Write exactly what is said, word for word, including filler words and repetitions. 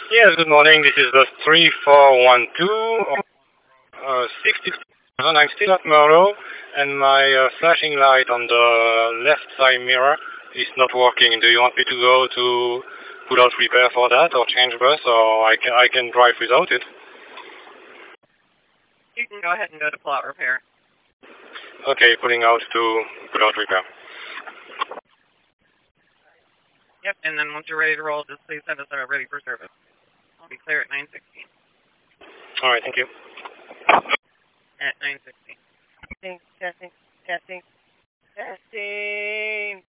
Yes, good morning. This is bus three four one two, uh, sixty-seven. I'm still at Merlot, and my uh, flashing light on the left side mirror is not working. Do you want me to go to pull out repair for that, or change bus, or I can I can drive without it? You can go ahead and go to pull out repair. Okay, pulling out to pull out repair. Yep, and then once you're ready to roll, just please send us a ready for service. I'll be clear at nine sixteen. All right, thank you. At nine sixteen. Testing, testing, testing, testing.